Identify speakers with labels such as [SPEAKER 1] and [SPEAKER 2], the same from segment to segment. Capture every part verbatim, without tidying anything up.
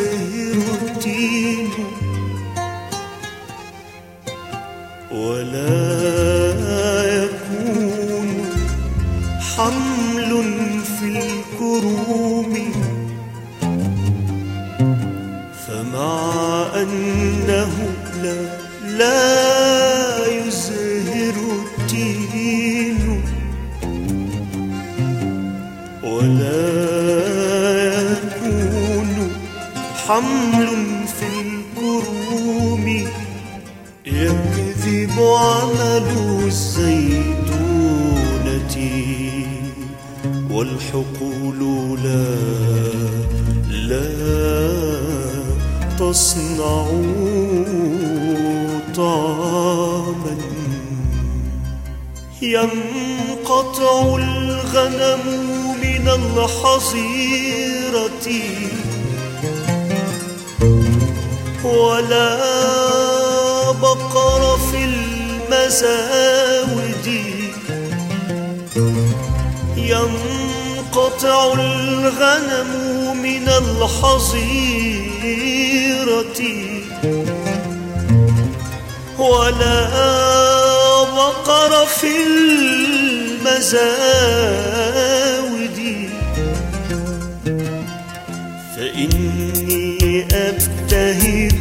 [SPEAKER 1] يزهر التين ولا يكون حمل في الكروم، فمع أنه لا, لا يزهر التين ولا يكون حمل في الكروم، يكذب عمل الزيتونة والحقول لا لا تصنع طعاما. ينقطع الغنم من الحظيرة ولا بقر في المزاود، ينقطع الغنم من الحظيرة ولا بقر في المزاود، فإني أبتهج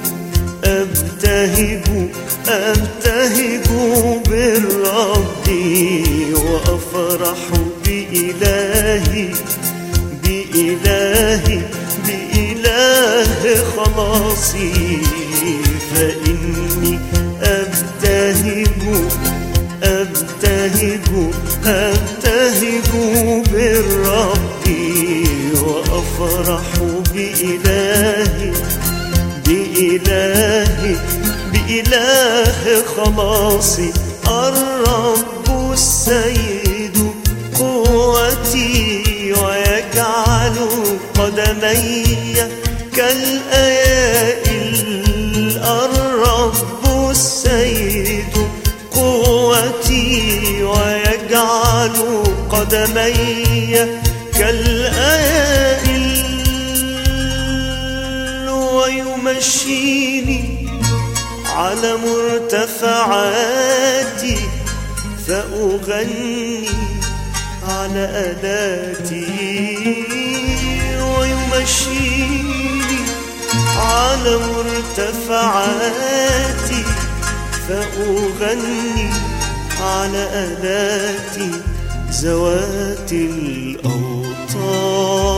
[SPEAKER 1] أبتهج أبتهج بالرب وأفرح بإلهي بإلهي بإله خلاصي. فإني أبتهج أبتهج أبتهج بالرب وأفرح بإلهي بإلهي بإله خلاصي. الرب السيد قوتي ويجعل قدمي كالأيائل. الرب السيد قوتي ويجعل قدمي كالأيائل، ويمشيني على مرتفعاتي فأغني على آلاتي. ويمشيني على مرتفعاتي فأغني على آلاتي ذوات الأوتار.